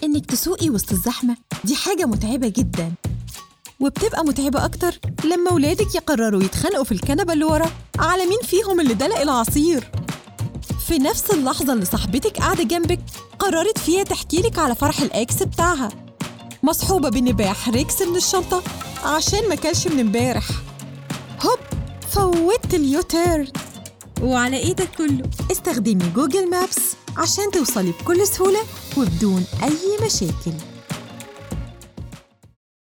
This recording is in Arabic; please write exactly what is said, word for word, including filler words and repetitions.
إنك تسوقي وسط الزحمة دي حاجة متعبة جداً، وبتبقى متعبة أكتر لما ولادك يقرروا يتخانقوا في الكنبة اللي ورا على مين فيهم اللي دلق العصير. في نفس اللحظة اللي صاحبتك قاعدة جنبك قررت فيها تحكيلك على فرح الأكس بتاعها، مصحوبة بنباح ريكس من الشنطة عشان ما كلش من امبارح. هوب، فوتت اليوتيرن. وعلى ايدك كله استخدمي جوجل مابس عشان توصلي بكل سهولة وبدون أي مشاكل.